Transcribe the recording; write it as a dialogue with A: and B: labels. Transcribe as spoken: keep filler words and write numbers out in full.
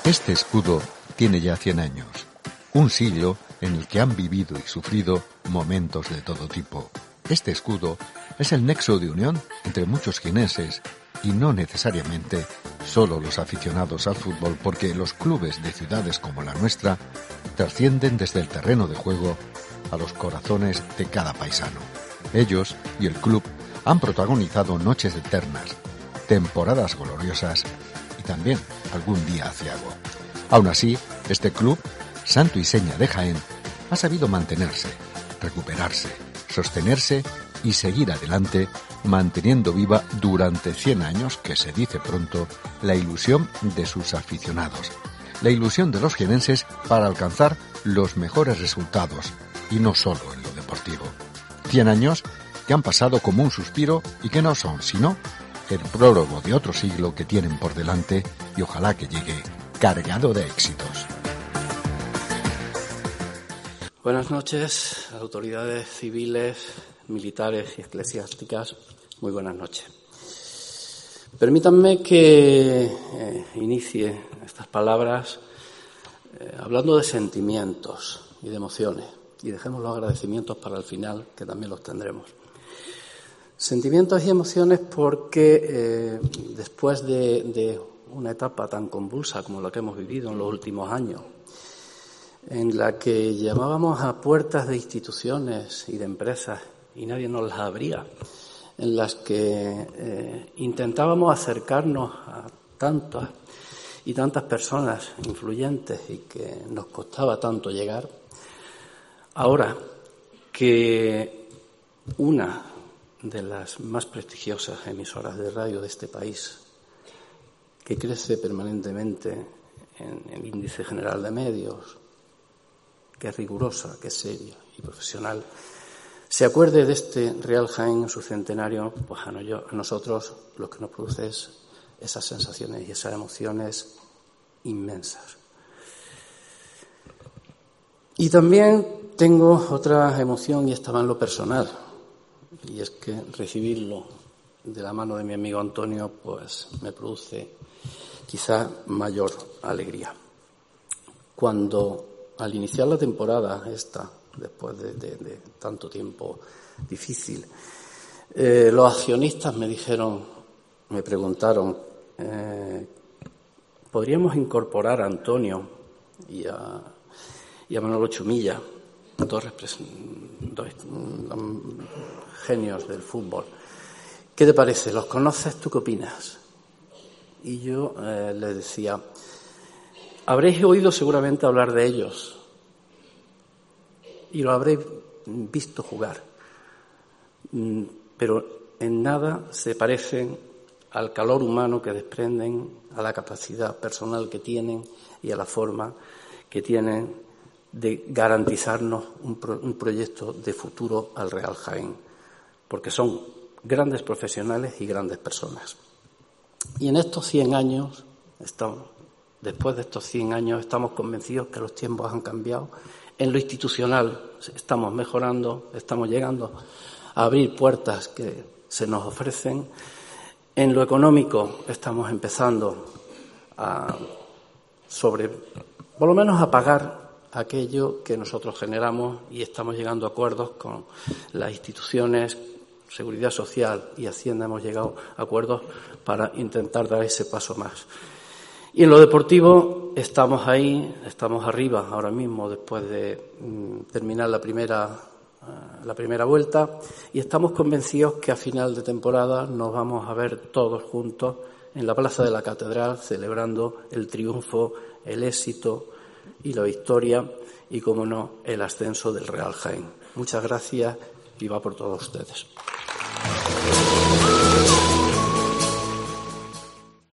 A: Este escudo tiene ya cien años, un siglo en el que han vivido y sufrido momentos de todo tipo. Este escudo es el nexo de unión entre muchos jienenses y no necesariamente solo los aficionados al fútbol, porque los clubes de ciudades como la nuestra trascienden desde el terreno de juego a los corazones de cada paisano. Ellos y el club han protagonizado noches eternas, temporadas gloriosas y también algún día aciago. Aún así, este club, santo y seña de Jaén, ha sabido mantenerse, recuperarse, sostenerse y seguir adelante, manteniendo viva durante cien años, que se dice pronto, la ilusión de sus aficionados, la ilusión de los jienenses para alcanzar los mejores resultados, y no solo en lo deportivo. Cien años que han pasado como un suspiro y que no son sino el prólogo de otro siglo que tienen por delante y ojalá que llegue cargado de éxitos.
B: Buenas noches, autoridades civiles, militares y eclesiásticas. Muy buenas noches. Permítanme que eh, inicie estas palabras eh, hablando de sentimientos y de emociones. Y dejemos los agradecimientos para el final, que también los tendremos. Sentimientos y emociones porque eh, después de, de una etapa tan convulsa como la que hemos vivido en los últimos años, en la que llamábamos a puertas de instituciones y de empresas y nadie nos las abría, en las que eh, intentábamos acercarnos a tantas y tantas personas influyentes y que nos costaba tanto llegar, ahora que una de las más prestigiosas emisoras de radio de este país, que crece permanentemente en el índice general de medios, que es rigurosa, que es seria y profesional, se acuerde de este Real Jaén en su centenario, pues a nosotros lo que nos produce es esas sensaciones y esas emociones inmensas. Y también tengo otra emoción y estaba en lo personal, y es que recibirlo de la mano de mi amigo Antonio pues me produce quizá mayor alegría. Cuando al iniciar la temporada esta, después de, de, de tanto tiempo difícil, eh, los accionistas me dijeron, me preguntaron, eh, ¿podríamos incorporar a Antonio y a, y a Manolo Chumilla, dos, dos um, genios del fútbol? ¿Qué te parece? ¿Los conoces? ¿Tú qué opinas? Y yo eh, les decía, habréis oído seguramente hablar de ellos y lo habréis visto jugar, pero en nada se parecen al calor humano que desprenden, a la capacidad personal que tienen y a la forma que tienen de garantizarnos un, pro, un proyecto de futuro al Real Jaén, porque son grandes profesionales y grandes personas. Y en estos cien años, estamos, después de estos cien años, estamos convencidos que los tiempos han cambiado. En lo institucional estamos mejorando, estamos llegando a abrir puertas que se nos ofrecen. En lo económico estamos empezando a sobre, por lo menos a pagar aquello que nosotros generamos y estamos llegando a acuerdos con las instituciones, Seguridad Social y Hacienda, hemos llegado a acuerdos para intentar dar ese paso más. Y en lo deportivo estamos ahí, estamos arriba ahora mismo después de mm, terminar la primera, uh, la primera vuelta y estamos convencidos que a final de temporada nos vamos a ver todos juntos en la Plaza de la Catedral celebrando el triunfo, el éxito y la victoria y, como no, el ascenso del Real Jaén. Muchas gracias y va por todos ustedes.